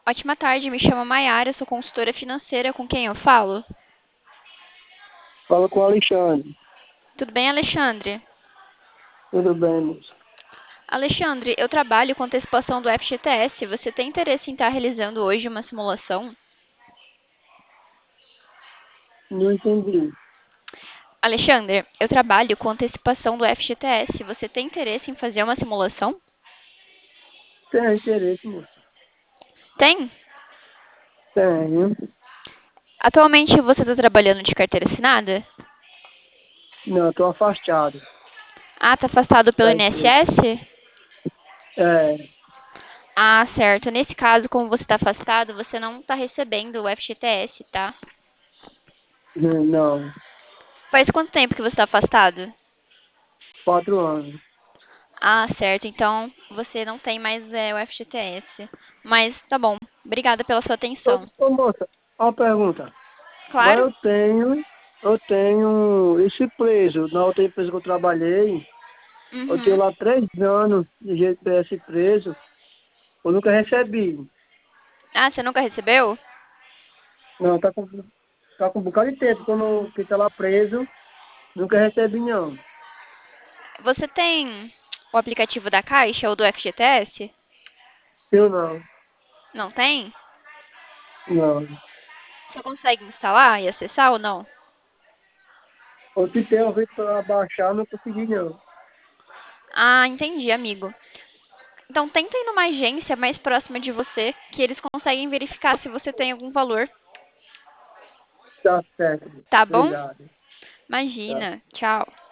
Ótima tarde, me chamo Maiara, sou consultora financeira, com quem eu falo? Fala com o Alexandre. Tudo bem, Alexandre? Tudo bem, moço? Alexandre, eu trabalho com antecipação do FGTS. Você tem interesse em estar realizando hoje uma simulação? Não entendi. Alexandre, eu trabalho com antecipação do FGTS. Você tem interesse em fazer uma simulação? Tem interesse, moço? Tem? Tenho. Atualmente você está trabalhando de carteira assinada? Não, estou afastado Ah, está afastado pelo da empresa. INSS? É, Ah, certo. Nesse caso, como você está afastado, você não está recebendo o FGTS, tá? não, Faz quanto tempo que você está afastado? 4 anos. Ah, certo. Então você não tem mais o FGTS. Mas tá bom. Obrigada pela sua atenção. Ô, moça, uma pergunta. Agora Claro? eu tenho esse preso. Na outra empresa que eu trabalhei, eu tenho Uhum. lá 3 anos de GPS preso. Eu nunca recebi. Ah, você nunca recebeu? Não, tá com um bocado de tempo que eu não, que tá lá preso. Nunca recebi, não. Você tem o aplicativo da Caixa ou do FGTS? Eu não. Não tem? Não. Você consegue instalar e acessar ou não? Eu tentei uma vez para baixar, não consegui, não. Ah, entendi, amigo. Então tenta ir numa agência mais próxima de você, que eles conseguem verificar se você tem algum valor. Tá certo. Tá bom? Obrigado. Tá. Imagina. Tchau.